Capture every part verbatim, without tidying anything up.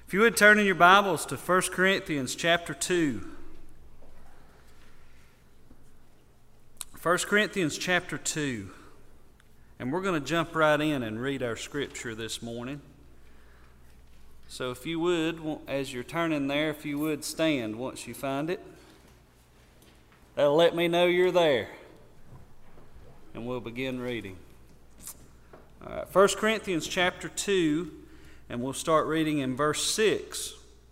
If you would turn in your Bibles to First Corinthians chapter two. First Corinthians chapter two. And we're going to jump right in and read our scripture this morning. So if you would, as you're turning there, if you would stand once you find it. That'll let me know you're there. And we'll begin reading. All right, First Corinthians chapter two. And we'll start reading in verse six.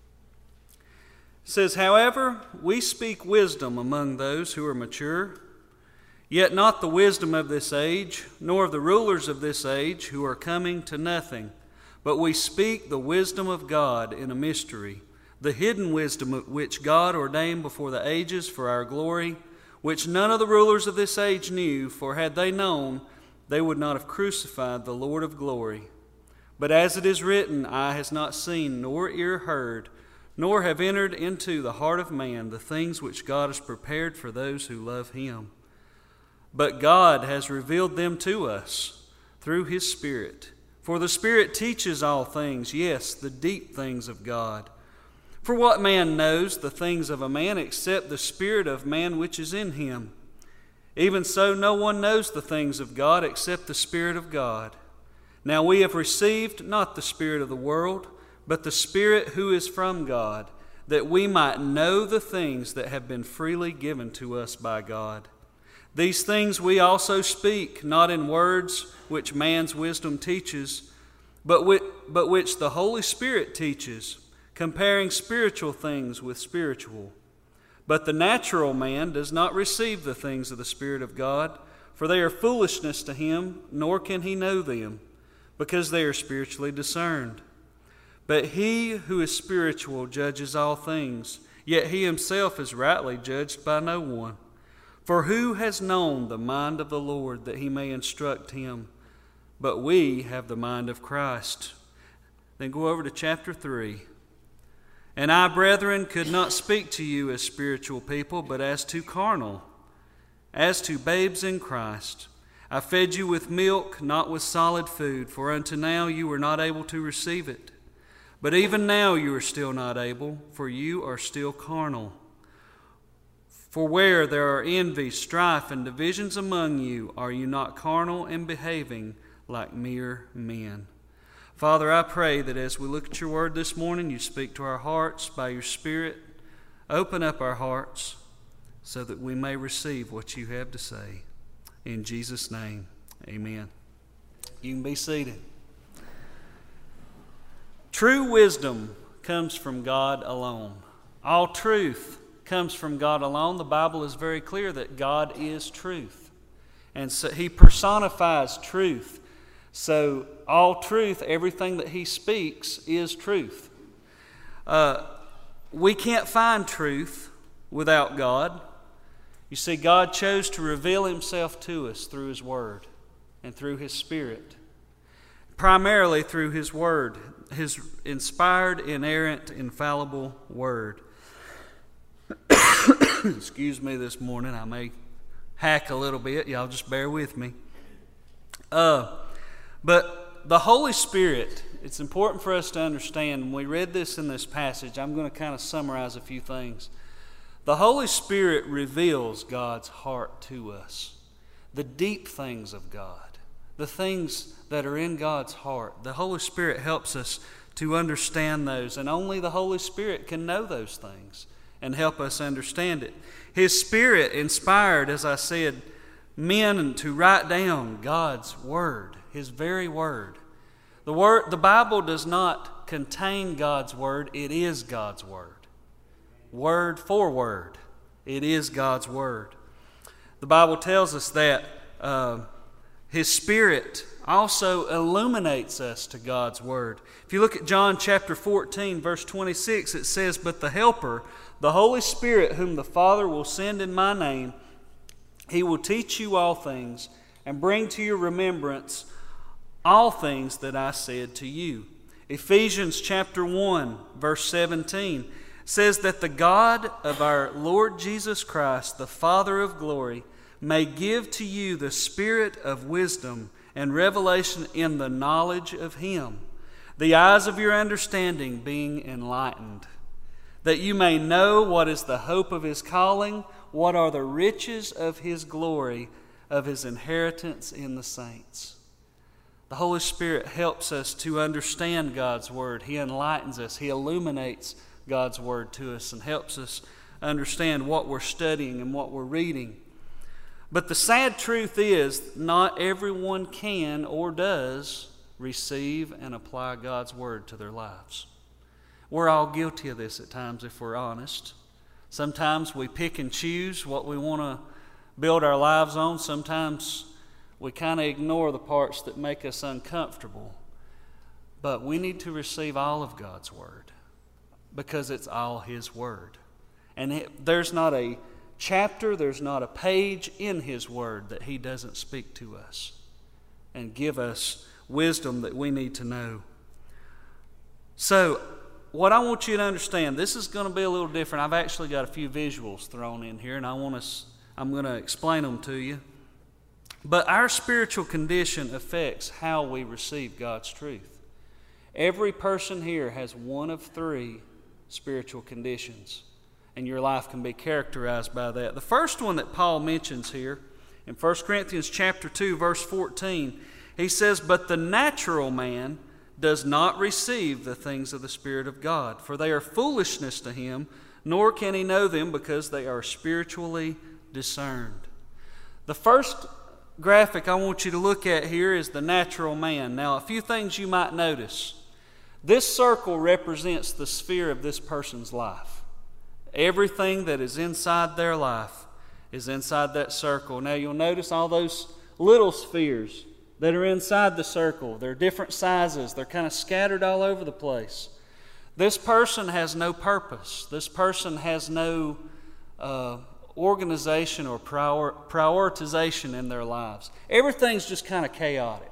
It says, "However, we speak wisdom among those who are mature, yet not the wisdom of this age, nor of the rulers of this age who are coming to nothing. But we speak the wisdom of God in a mystery, the hidden wisdom which God ordained before the ages for our glory, which none of the rulers of this age knew, for had they known, they would not have crucified the Lord of glory. But as it is written, eye has not seen, nor ear heard, nor have entered into the heart of man the things which God has prepared for those who love him. But God has revealed them to us through his Spirit. For the Spirit teaches all things, yes, the deep things of God. For what man knows the things of a man except the spirit of man which is in him? Even so, no one knows the things of God except the Spirit of God. Now we have received not the spirit of the world, but the Spirit who is from God, that we might know the things that have been freely given to us by God. These things we also speak, not in words which man's wisdom teaches, but which, but which the Holy Spirit teaches, comparing spiritual things with spiritual. But the natural man does not receive the things of the Spirit of God, for they are foolishness to him, nor can he know them, because they are spiritually discerned. But he who is spiritual judges all things, yet he himself is rightly judged by no one. For who has known the mind of the Lord that he may instruct him? But we have the mind of Christ." Then go over to chapter three. "And I, brethren, could not speak to you as spiritual people, but as to carnal, as to babes in Christ. I fed you with milk, not with solid food, for unto now you were not able to receive it. But even now you are still not able, for you are still carnal. For where there are envy, strife, and divisions among you, are you not carnal and behaving like mere men?" Father, I pray that as we look at your word this morning, you speak to our hearts by your Spirit. Open up our hearts so that we may receive what you have to say. In Jesus' name, amen. You can be seated. True wisdom comes from God alone. All truth comes from God alone. The Bible is very clear that God is truth. And so he personifies truth. So all truth, everything that he speaks, is truth. Uh, we can't find truth without God. You see, God chose to reveal himself to us through his Word and through his Spirit. Primarily through his Word, his inspired, inerrant, infallible Word. Excuse me this morning, I may hack a little bit. Y'all just bear with me. Uh, but the Holy Spirit, it's important for us to understand, when we read this in this passage, I'm going to kind of summarize a few things. The Holy Spirit reveals God's heart to us, the deep things of God, the things that are in God's heart. The Holy Spirit helps us to understand those, and only the Holy Spirit can know those things and help us understand it. His Spirit inspired, as I said, men to write down God's Word, His very Word. The word, the Bible does not contain God's Word, it is God's Word. Word for word. It is God's Word. The Bible tells us that uh, His Spirit also illuminates us to God's Word. If you look at John chapter fourteen, verse twenty-six, it says, "But the Helper, the Holy Spirit, whom the Father will send in my name, He will teach you all things and bring to your remembrance all things that I said to you." Ephesians chapter one, verse seventeen, says that the God of our Lord Jesus Christ, the Father of glory, may give to you the spirit of wisdom and revelation in the knowledge of Him, the eyes of your understanding being enlightened, that you may know what is the hope of His calling, what are the riches of His glory, of His inheritance in the saints. The Holy Spirit helps us to understand God's Word. He enlightens us. He illuminates God's Word to us and helps us understand what we're studying and what we're reading. But the sad truth is, not everyone can or does receive and apply God's Word to their lives. We're all guilty of this at times if we're honest. Sometimes we pick and choose what we want to build our lives on. Sometimes we kind of ignore the parts that make us uncomfortable. But we need to receive all of God's Word because it's all His Word. And it, there's not a chapter, there's not a page in His Word that He doesn't speak to us and give us wisdom that we need to know. So, what I want you to understand, this is going to be a little different. I've actually got a few visuals thrown in here, and I want to, I'm going to explain them to you. But our spiritual condition affects how we receive God's truth. Every person here has one of three spiritual conditions, and your life can be characterized by that. The first one that Paul mentions here in First Corinthians chapter two, verse fourteen, he says, "But the natural man does not receive the things of the Spirit of God, for they are foolishness to him, nor can he know them because they are spiritually discerned." The first graphic I want you to look at here is the natural man. Now, a few things you might notice. This circle represents the sphere of this person's life. Everything that is inside their life is inside that circle. Now, you'll notice all those little spheres that are inside the circle. They're different sizes. They're kind of scattered all over the place. This person has no purpose. This person has no uh, organization or prior, prioritization in their lives. Everything's just kind of chaotic.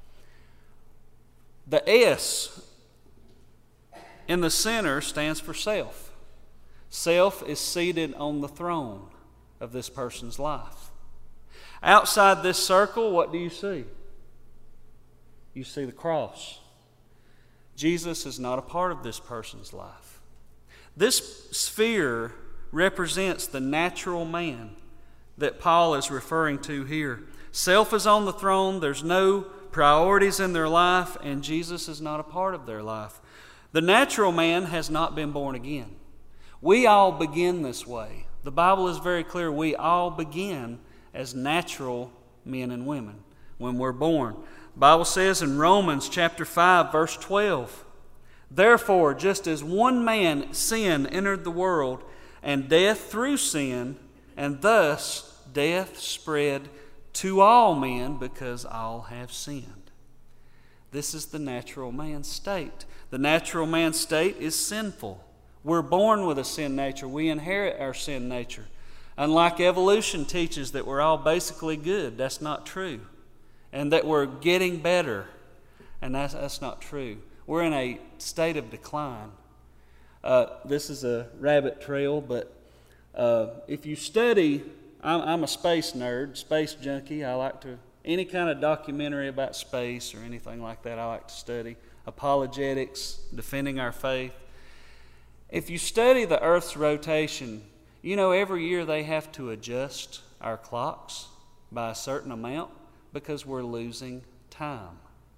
The S in the center stands for self. Self is seated on the throne of this person's life. Outside this circle, what do you see? You see the cross. Jesus is not a part of this person's life. This sphere represents the natural man that Paul is referring to here. Self is on the throne. There's no priorities in their life, and Jesus is not a part of their life. The natural man has not been born again. We all begin this way. The Bible is very clear. We all begin as natural men and women when we're born. The Bible says in Romans chapter five, verse twelve, "Therefore, just as one man sin entered the world, and death through sin, and thus death spread to all men because all have sinned." This is the natural man's state. The natural man's state is sinful. We're born with a sin nature. We inherit our sin nature. Unlike evolution teaches that we're all basically good, that's not true. And that we're getting better, and that's, that's not true. We're in a state of decline. Uh, this is a rabbit trail, but uh, if you study, I'm, I'm a space nerd, space junkie. I like to, any kind of documentary about space or anything like that, I like to study. Apologetics, defending our faith. If you study the Earth's rotation, you know every year they have to adjust our clocks by a certain amount because we're losing time.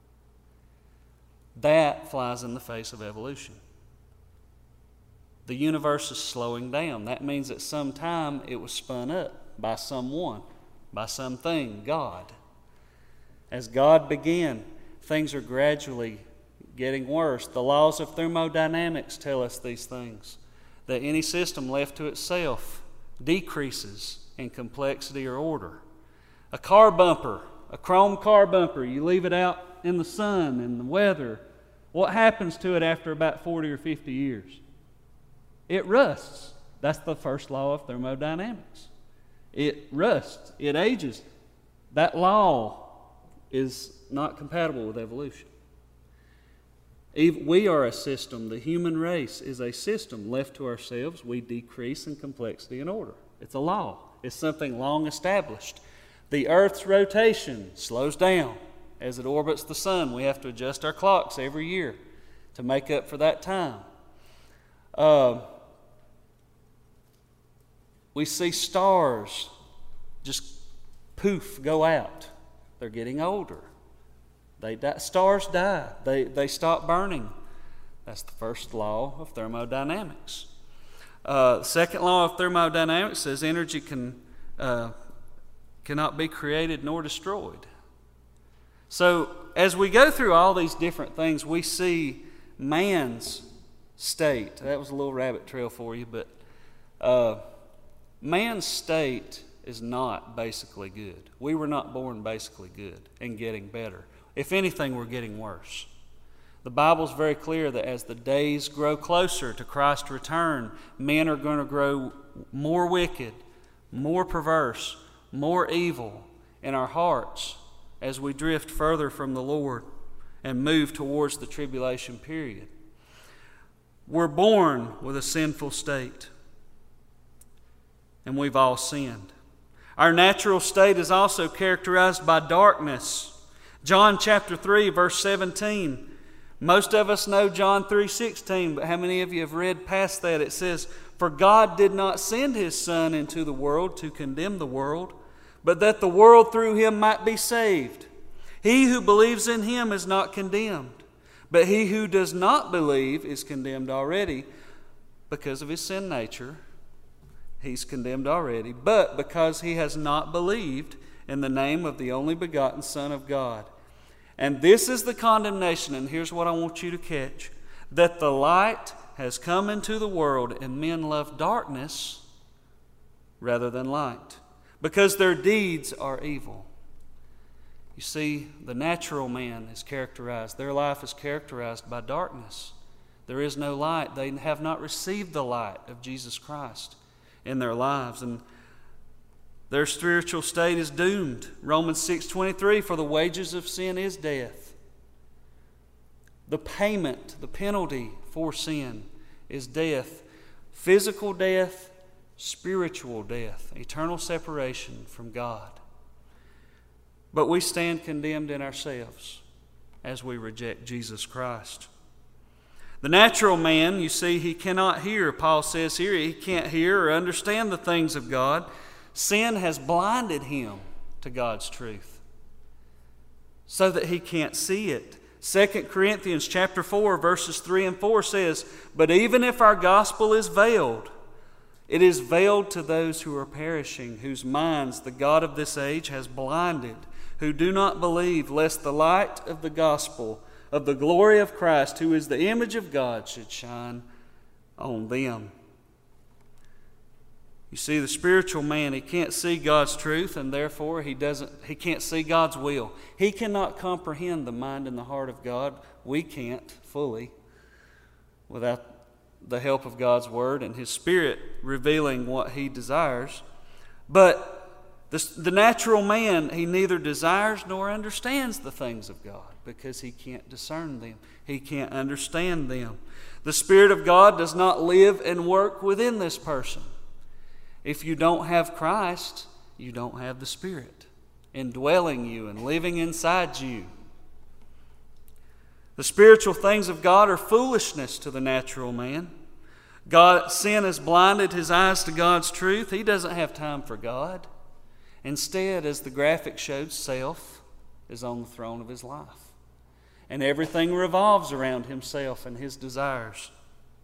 That flies in the face of evolution. The universe is slowing down. That means at some time it was spun up by someone, by something, God. As God began, things are gradually getting worse. The laws of thermodynamics tell us these things, that any system left to itself decreases in complexity or order. A car bumper, a chrome car bumper, you leave it out in the sun and the weather, what happens to it after about forty or fifty years? It rusts. That's the first law of thermodynamics. It rusts. It ages. That law is not compatible with evolution. We are a system. The human race is a system. Left to ourselves, we decrease in complexity and order. It's a law. It's something long established. The Earth's rotation slows down as it orbits the sun. We have to adjust our clocks every year. to make up for that time. Uh, we see stars just poof, go out. They're getting older. They die, stars die. They, they stop burning. That's the first law of thermodynamics. Uh, the second law of thermodynamics says energy can uh, cannot be created nor destroyed. So as we go through all these different things, we see man's state. That was a little rabbit trail for you, but uh, man's state is not basically good. We were not born basically good and getting better. If anything, we're getting worse. The Bible is very clear that as the days grow closer to Christ's return, men are going to grow more wicked, more perverse, more evil in our hearts as we drift further from the Lord and move towards the tribulation period. We're born with a sinful state, and we've all sinned. Our natural state is also characterized by darkness. John chapter three, verse seventeen. Most of us know John three sixteen, but how many of you have read past that? It says, "For God did not send His Son into the world to condemn the world, but that the world through Him might be saved. He who believes in Him is not condemned, but he who does not believe is condemned already because of his sin nature." He's condemned already, but because he has not believed in the name of the only begotten Son of God. And this is the condemnation, and here's what I want you to catch, that the light has come into the world, and men love darkness rather than light, because their deeds are evil. You see, the natural man is characterized, their life is characterized by darkness. There is no light. They have not received the light of Jesus Christ in their lives, and their spiritual state is doomed. Romans six twenty-three, "For the wages of sin is death." The payment, the penalty for sin is death. Physical death, spiritual death, eternal separation from God. But we stand condemned in ourselves as we reject Jesus Christ. The natural man, you see, he cannot hear. Paul says here, he can't hear or understand the things of God. Sin has blinded him to God's truth so that he can't see it. Second Corinthians chapter four, verses three and four says, "But even if our gospel is veiled, it is veiled to those who are perishing, whose minds the God of this age has blinded, who do not believe, lest the light of the gospel of the glory of Christ, who is the image of God, should shine on them." You see, the spiritual man, he can't see God's truth, and therefore he doesn't he can't see God's will. He cannot comprehend the mind and the heart of God. We can't fully without the help of God's Word and His Spirit revealing what He desires. But the, the natural man, he neither desires nor understands the things of God because he can't discern them. He can't understand them. The Spirit of God does not live and work within this person. If you don't have Christ, you don't have the Spirit indwelling you and living inside you. The spiritual things of God are foolishness to the natural man. God, sin has blinded his eyes to God's truth. He doesn't have time for God. Instead, as the graphic showed, self is on the throne of his life. And everything revolves around himself and his desires.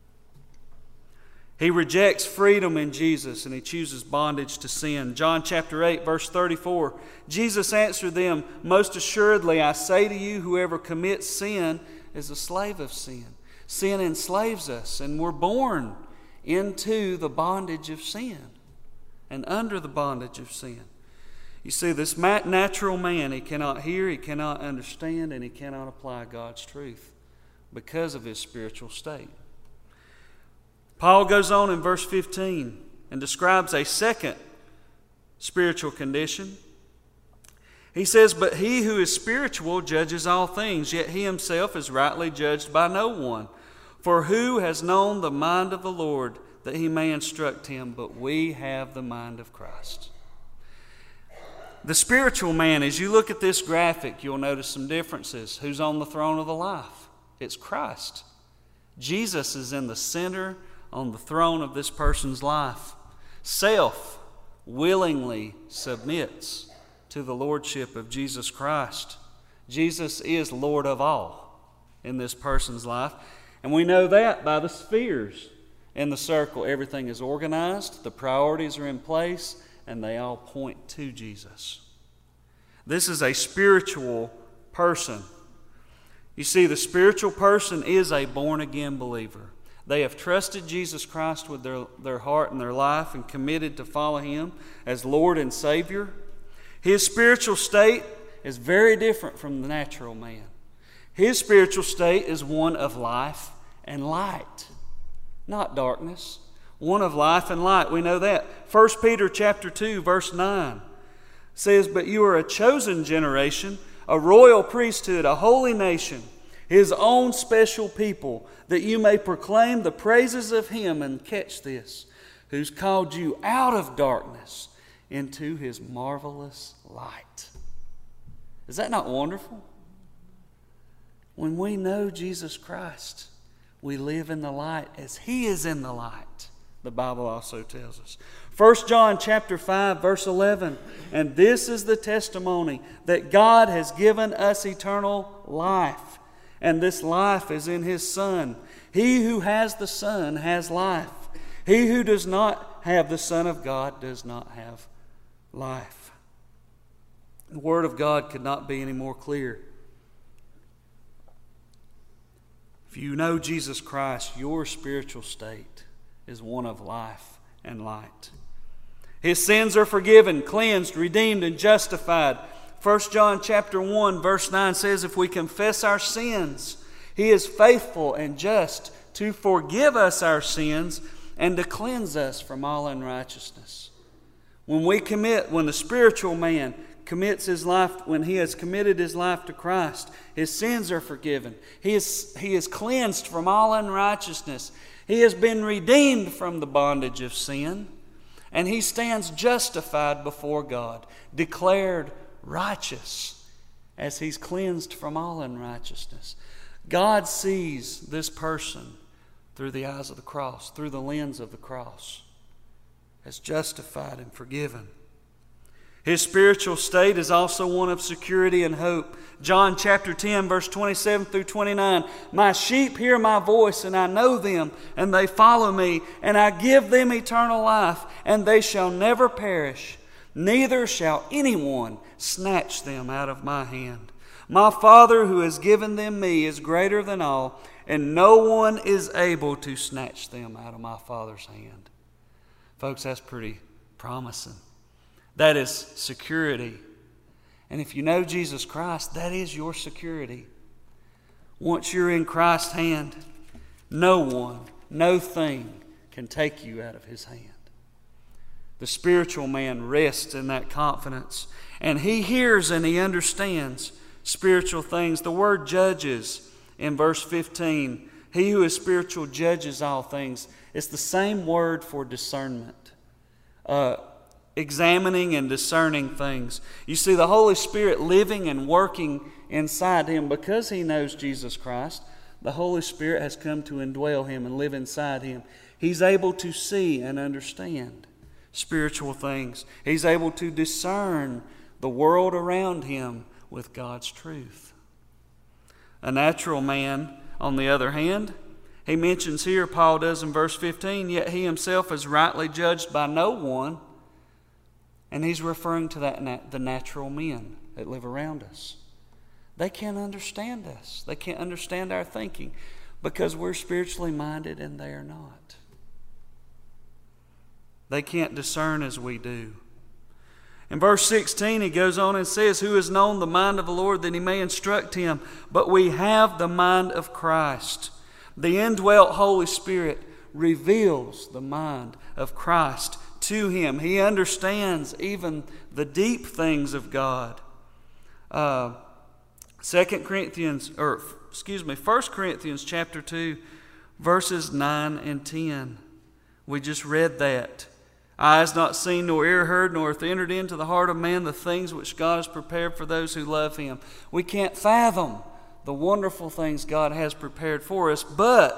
He rejects freedom in Jesus and he chooses bondage to sin. John chapter eight, verse thirty-four, Jesus answered them, "Most assuredly I say to you, whoever commits sin is a slave of sin." Sin enslaves us, and we're born into the bondage of sin and under the bondage of sin. You see, this natural man, he cannot hear, he cannot understand, and he cannot apply God's truth because of his spiritual state. Paul goes on in verse fifteen and describes a second spiritual condition. He says, "But he who is spiritual judges all things, yet he himself is rightly judged by no one. For who has known the mind of the Lord that he may instruct him? But we have the mind of Christ." The spiritual man, as you look at this graphic, you'll notice some differences. Who's on the throne of the life? It's Christ. Jesus is in the center on the throne of this person's life. Self willingly submits to the lordship of Jesus Christ. Jesus is Lord of all in this person's life. And we know that by the spheres in the circle. Everything is organized, the priorities are in place, and they all point to Jesus. This is a spiritual person. You see, the spiritual person is a born-again believer. They have trusted Jesus Christ with their, their heart and their life and committed to follow Him as Lord and Savior. His spiritual state is very different from the natural man. His spiritual state is one of life and light, not darkness. One of life and light. We know that. First Peter chapter two, verse nine says, "But you are a chosen generation, a royal priesthood, a holy nation, His own special people, that you may proclaim the praises of Him," and catch this, "who's called you out of darkness into His marvelous light." Is that not wonderful? When we know Jesus Christ, we live in the light as He is in the light, the Bible also tells us. First John chapter five, verse eleven, "And this is the testimony that God has given us eternal life, and this life is in His Son. He who has the Son has life. He who does not have the Son of God does not have life." The Word of God could not be any more clear. If you know Jesus Christ, your spiritual state is one of life and light. His sins are forgiven, cleansed, redeemed, and justified. First John chapter one, verse nine says, "If we confess our sins, He is faithful and just to forgive us our sins and to cleanse us from all unrighteousness." When we commit, when the spiritual man commits his life, when he has committed his life to Christ, his sins are forgiven. He is, he is cleansed from all unrighteousness. He has been redeemed from the bondage of sin. And he stands justified before God, declared righteous as he's cleansed from all unrighteousness. God sees this person through the eyes of the cross, through the lens of the cross, as justified and forgiven. His spiritual state is also one of security and hope. John chapter ten, verse twenty-seven through twenty-nine. "My sheep hear my voice, and I know them, and they follow me, and I give them eternal life, and they shall never perish, neither shall anyone snatch them out of my hand. My Father who has given them me is greater than all, and no one is able to snatch them out of my Father's hand." Folks, that's pretty promising. That is security. And if you know Jesus Christ, that is your security. Once you're in Christ's hand, no one, no thing can take you out of His hand. The spiritual man rests in that confidence, and he hears and he understands spiritual things. The word "judges" in verse fifteen, "He who is spiritual judges all things." It's the same word for discernment. Uh, examining and discerning things. You see, the Holy Spirit living and working inside him, because he knows Jesus Christ, the Holy Spirit has come to indwell him and live inside him. He's able to see and understand spiritual things. He's able to discern the world around him with God's truth. A natural man, on the other hand, he mentions here, Paul does in verse fifteen, "Yet he himself is rightly judged by no one." And he's referring to that nat- the natural men that live around us. They can't understand us. They can't understand our thinking because we're spiritually minded and they are not. They can't discern as we do. In verse sixteen, he goes on and says, "Who has known the mind of the Lord that he may instruct him? But we have the mind of Christ." The indwelt Holy Spirit reveals the mind of Christ to him. He understands even the deep things of God. Uh, Second Corinthians, or excuse me, First Corinthians chapter two, verses nine and ten. We just read that. "Eye has not seen, nor ear heard, nor hath entered into the heart of man the things which God has prepared for those who love Him." We can't fathom the wonderful things God has prepared for us, but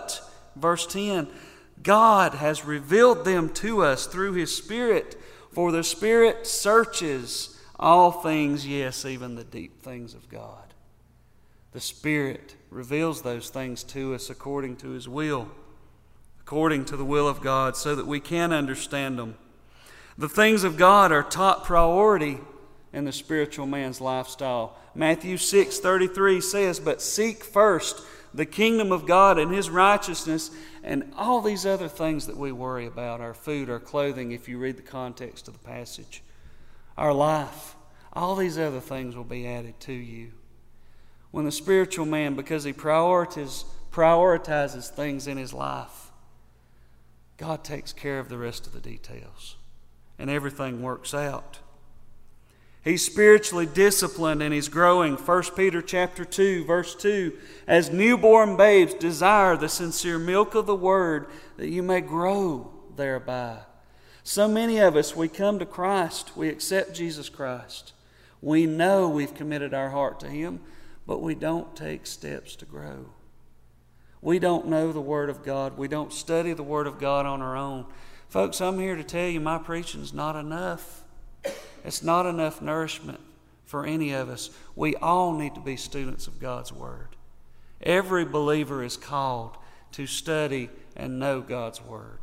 Verse ten, God has revealed them to us through His Spirit, for the Spirit searches all things, yes, even the deep things of God. The Spirit reveals those things to us according to His will, according to the will of God, so that we can understand them. The things of God are top priority in the spiritual man's lifestyle. Matthew six thirty-three says, "But seek first the kingdom of God and His righteousness, and all these other things that we worry about, our food, our clothing," if you read the context of the passage, our life, all these other things will be added to you. When the spiritual man, because he prioritizes, prioritizes things in his life, God takes care of the rest of the details, and everything works out. He's spiritually disciplined and he's growing. First Peter chapter two, verse two, "As newborn babes desire the sincere milk of the Word, that you may grow thereby." So many of us, we come to Christ, we accept Jesus Christ. We know we've committed our heart to Him, but we don't take steps to grow. We don't know the Word of God. We don't study the Word of God on our own. Folks, I'm here to tell you my preaching's not enough. It's not enough nourishment for any of us. We all need to be students of God's Word. Every believer is called to study and know God's Word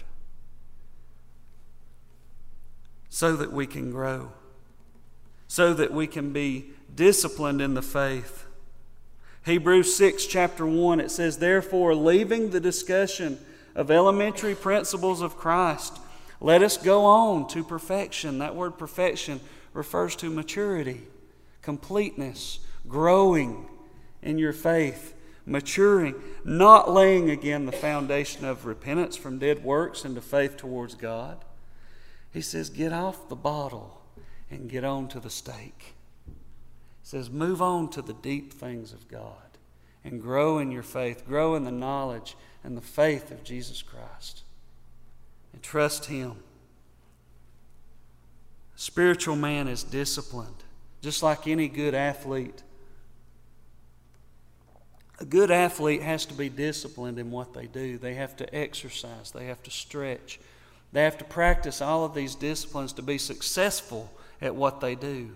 so that we can grow, so that we can be disciplined in the faith. Hebrews six, chapter one, it says, "Therefore, leaving the discussion of elementary principles of Christ, let us go on to perfection." That word perfection refers to maturity, completeness, growing in your faith, maturing, not laying again the foundation of repentance from dead works into faith towards God. He says, get off the bottle and get on to the stake. He says, move on to the deep things of God and grow in your faith, grow in the knowledge and the faith of Jesus Christ, and trust Him. A spiritual man is disciplined, just like any good athlete. A good athlete has to be disciplined in what they do. They have to exercise. They have to stretch. They have to practice all of these disciplines to be successful at what they do.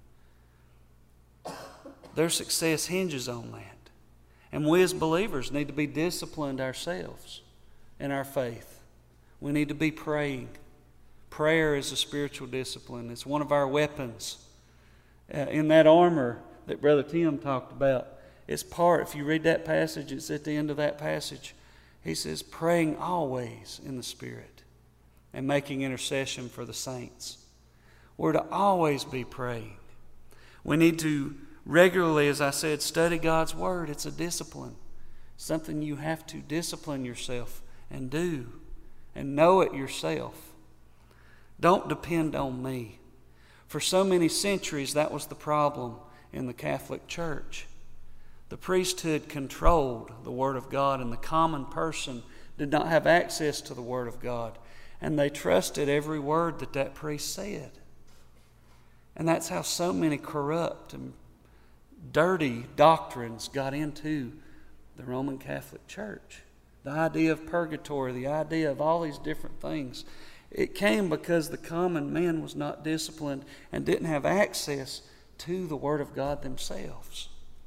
Their success hinges on that. And we as believers need to be disciplined ourselves in our faith. We need to be praying. Prayer is a spiritual discipline. It's one of our weapons. Uh, in that armor that Brother Tim talked about, it's part, if you read that passage, it's at the end of that passage. He says, praying always in the Spirit and making intercession for the saints. We're to always be praying. We need to regularly, as I said, study God's Word. It's a discipline. Something you have to discipline yourself and do and know it yourself. Don't depend on me. For so many centuries, that was the problem in the Catholic Church. The priesthood controlled the Word of God, and the common person did not have access to the Word of God. And they trusted every word that that priest said. And that's how so many corrupt and dirty doctrines got into the Roman Catholic Church. The idea of purgatory, the idea of all these different things. It came because the common man was not disciplined and didn't have access to the Word of God themselves.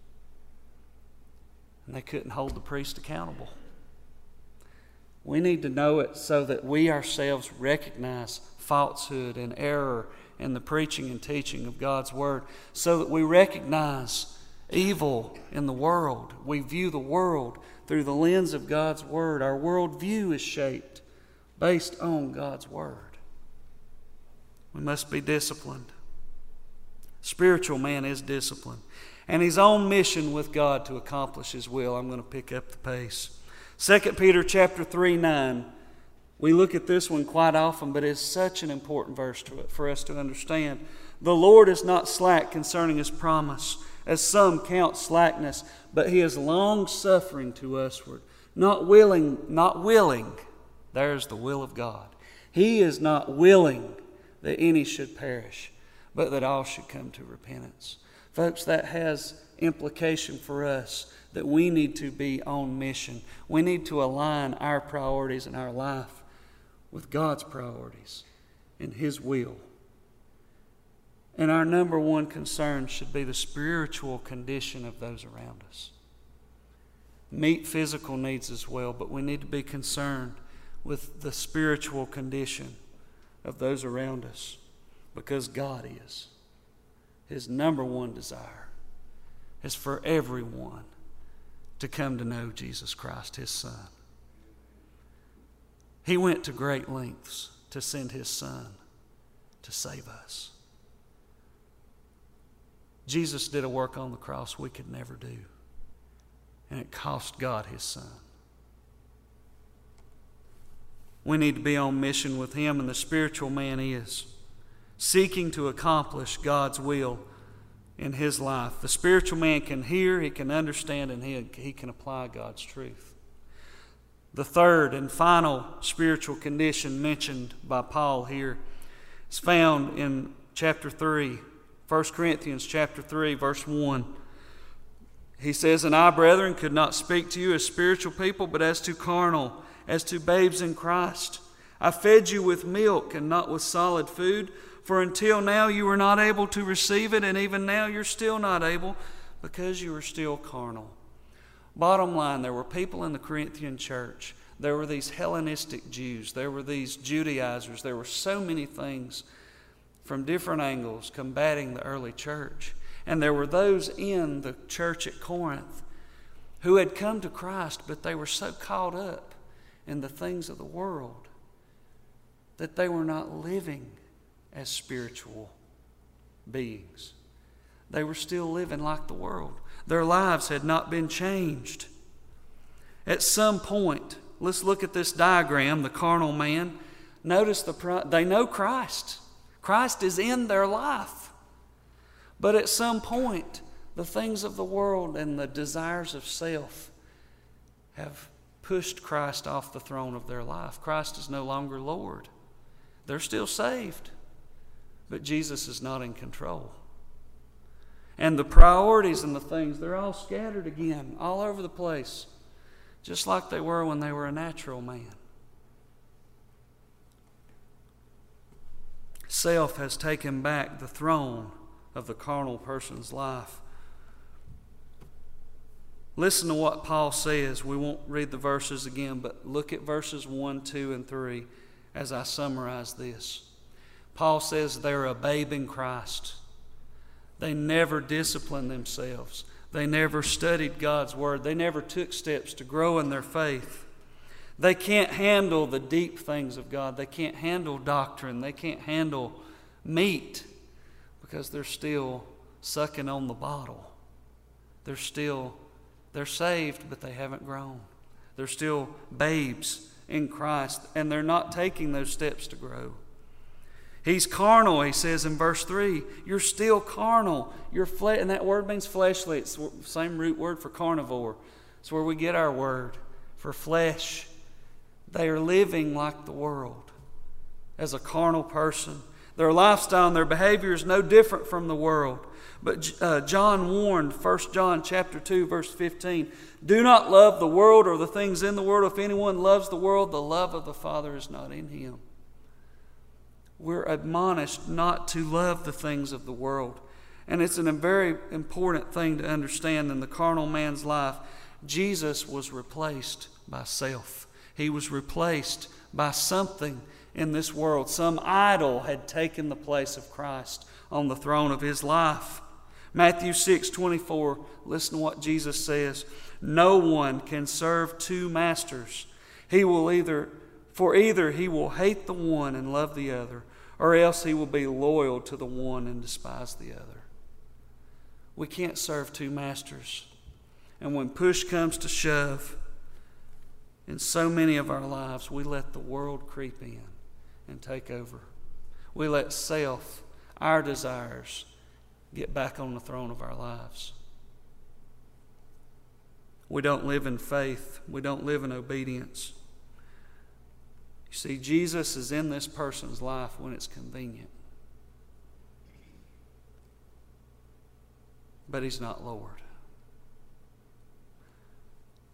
And they couldn't hold the priest accountable. We need to know it so that we ourselves recognize falsehood and error in the preaching and teaching of God's Word, so that we recognize evil in the world. We view the world through the lens of God's Word. Our worldview is shaped based on God's Word. We must be disciplined. Spiritual man is disciplined, and he's on mission with God to accomplish His will. I'm going to pick up the pace. Second Peter chapter three, nine. We look at this one quite often, but it's such an important verse to it for us to understand. "The Lord is not slack concerning His promise, as some count slackness, but He is long-suffering to usward, not willing, not willing." There's the will of God. He is not willing that any should perish, but that all should come to repentance. Folks, that has implication for us, that we need to be on mission. We need to align our priorities in our life with God's priorities and His will. And our number one concern should be the spiritual condition of those around us. Meet physical needs as well, but we need to be concerned with the spiritual condition of those around us, because God is. His number one desire is for everyone to come to know Jesus Christ, His Son. He went to great lengths to send His Son to save us. Jesus did a work on the cross we could never do, and it cost God His Son. We need to be on mission with Him, and the spiritual man is seeking to accomplish God's will in his life. The spiritual man can hear, he can understand, and he, he can apply God's truth. The third and final spiritual condition mentioned by Paul here is found in chapter three, First Corinthians chapter three, verse one. He says, "And I, brethren, could not speak to you as spiritual people, but as to carnal, as to babes in Christ. I fed you with milk and not with solid food, for until now you were not able to receive it, and even now you're still not able, because you are still carnal." Bottom line, there were people in the Corinthian church. There were these Hellenistic Jews. There were these Judaizers. There were so many things from different angles combating the early church. And there were those in the church at Corinth who had come to Christ, but they were so caught up in the things of the world that they were not living as spiritual beings. They were still living like the world. Their lives had not been changed. At some point, let's look at this diagram, the carnal man. Notice the they know Christ. Christ is in their life. But at some point, the things of the world and the desires of self have pushed Christ off the throne of their life. Christ is no longer Lord. They're still saved, but Jesus is not in control. And the priorities and the things, they're all scattered again, all over the place, just like they were when they were a natural man. Self has taken back the throne of the carnal person's life. Listen to what Paul says. We won't read the verses again, but look at verses one, two, and three as I summarize this. Paul says they're a babe in Christ. They never disciplined themselves. They never studied God's Word. They never took steps to grow in their faith. They can't handle the deep things of God. They can't handle doctrine. They can't handle meat because they're still sucking on the bottle. They're still, they're saved, but they haven't grown. They're still babes in Christ, and they're not taking those steps to grow. He's carnal, he says in verse three. You're still carnal. You're fle- and that word means fleshly. It's the same root word for carnivore. It's where we get our word for flesh. They are living like the world as a carnal person. Their lifestyle and their behavior is no different from the world. But uh, John warned, First John chapter two, verse fifteen, "Do not love the world or the things in the world. If anyone loves the world, the love of the Father is not in him." We're admonished not to love the things of the world. And it's a very important thing to understand in the carnal man's life. Jesus was replaced by self. He was replaced by something in this world. Some idol had taken the place of Christ on the throne of his life. Matthew six twenty-four, listen to what Jesus says. "No one can serve two masters. He will either, for either he will hate the one and love the other, or else he will be loyal to the one and despise the other." We can't serve two masters. And when push comes to shove, in so many of our lives, we let the world creep in and take over. We let self, our desires, get back on the throne of our lives. We don't live in faith. We don't live in obedience. You see, Jesus is in this person's life when it's convenient. But He's not Lord.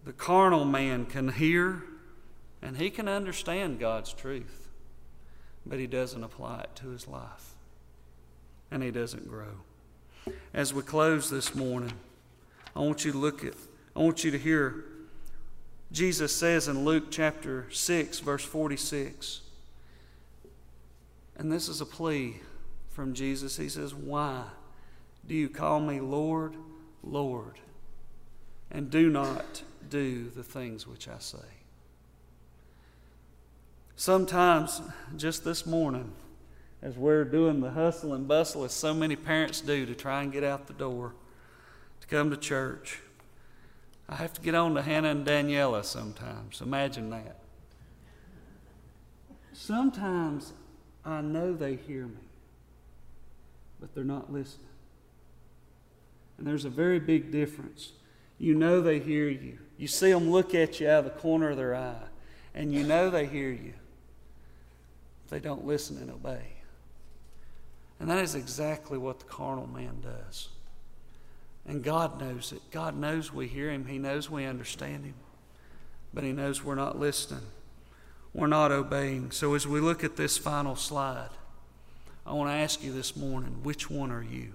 The carnal man can hear and he can understand God's truth, but he doesn't apply it to his life, and he doesn't grow. As we close this morning, I want you to look at, I want you to hear, Jesus says in Luke chapter six, verse forty-six, and this is a plea from Jesus. He says, "Why do you call me Lord, Lord, and do not do the things which I say?" Sometimes, just this morning, as we're doing the hustle and bustle as so many parents do to try and get out the door to come to church, I have to get on to Hannah and Daniela sometimes. Imagine that. Sometimes I know they hear me, but they're not listening. And there's a very big difference. You know they hear you. You see them look at you out of the corner of their eye, and you know they hear you. They don't listen and obey. And that is exactly what the carnal man does. And God knows it. God knows we hear Him. He knows we understand Him. But He knows we're not listening. We're not obeying. So as we look at this final slide, I want to ask you this morning, which one are you?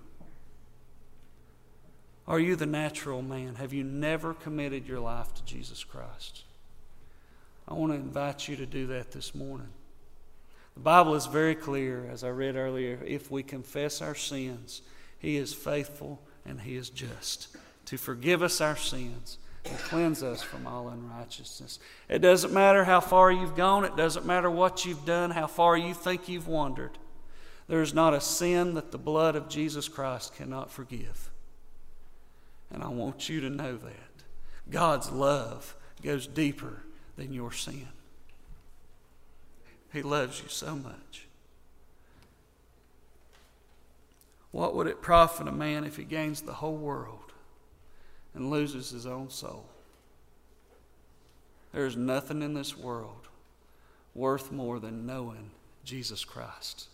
Are you the natural man? Have you never committed your life to Jesus Christ? I want to invite you to do that this morning. The Bible is very clear, as I read earlier, if we confess our sins, He is faithful and He is just to forgive us our sins and cleanse us from all unrighteousness. It doesn't matter how far you've gone. It doesn't matter what you've done, how far you think you've wandered. There is not a sin that the blood of Jesus Christ cannot forgive. And I want you to know that. God's love goes deeper than your sin. He loves you so much. What would it profit a man if he gains the whole world and loses his own soul? There is nothing in this world worth more than knowing Jesus Christ.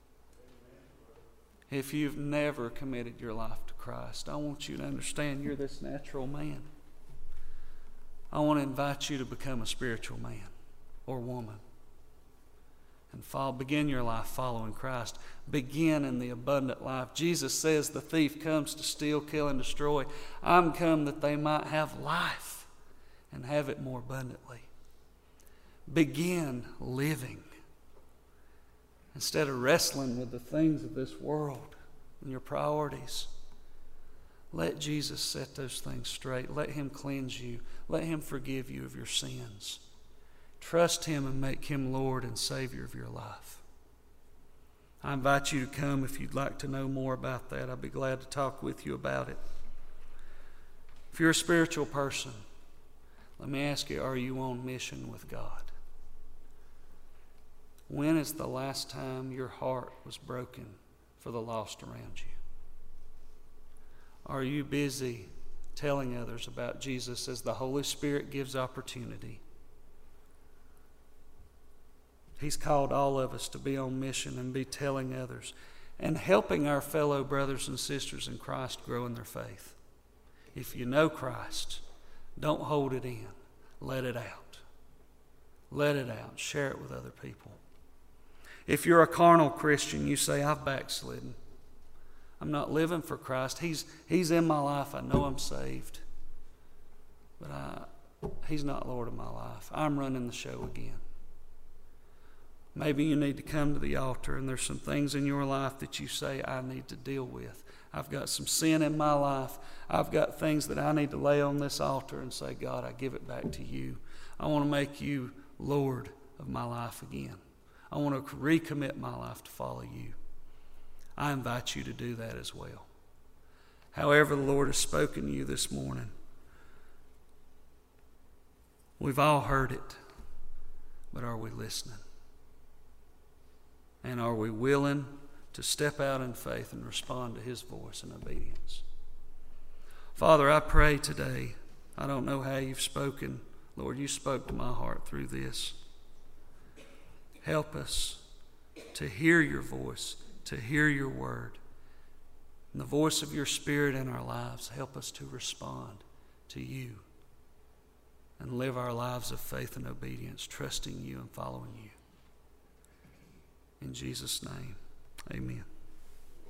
If you've never committed your life to Christ, I want you to understand you're this natural man. I want to invite you to become a spiritual man or woman. And follow, begin your life following Christ. Begin in the abundant life. Jesus says the thief comes to steal, kill, and destroy. I'm come that they might have life and have it more abundantly. Begin living. Instead of wrestling with the things of this world and your priorities, let Jesus set those things straight. Let Him cleanse you. Let Him forgive you of your sins. Trust Him and make Him Lord and Savior of your life. I invite you to come if you'd like to know more about that. I'd be glad to talk with you about it. If you're a spiritual person, let me ask you, are you on mission with God? When is the last time your heart was broken for the lost around you? Are you busy telling others about Jesus as the Holy Spirit gives opportunity? He's called all of us to be on mission and be telling others and helping our fellow brothers and sisters in Christ grow in their faith. If you know Christ, don't hold it in. Let it out. Let it out. Share it with other people. If you're a carnal Christian, you say, I've backslidden. I'm not living for Christ. He's, he's in my life. I know I'm saved. But I, He's not Lord of my life. I'm running the show again. Maybe you need to come to the altar and there's some things in your life that you say, I need to deal with. I've got some sin in my life. I've got things that I need to lay on this altar and say, God, I give it back to you. I want to make you Lord of my life again. I want to recommit my life to follow you. I invite you to do that as well. However the Lord has spoken to you this morning, we've all heard it, but are we listening? And are we willing to step out in faith and respond to His voice in obedience? Father, I pray today, I don't know how You've spoken. Lord, You spoke to my heart through this. Help us to hear Your voice, to hear Your word. And the voice of Your Spirit in our lives, help us to respond to You. and live our lives of faith and obedience, trusting you and following you. In Jesus' name, amen.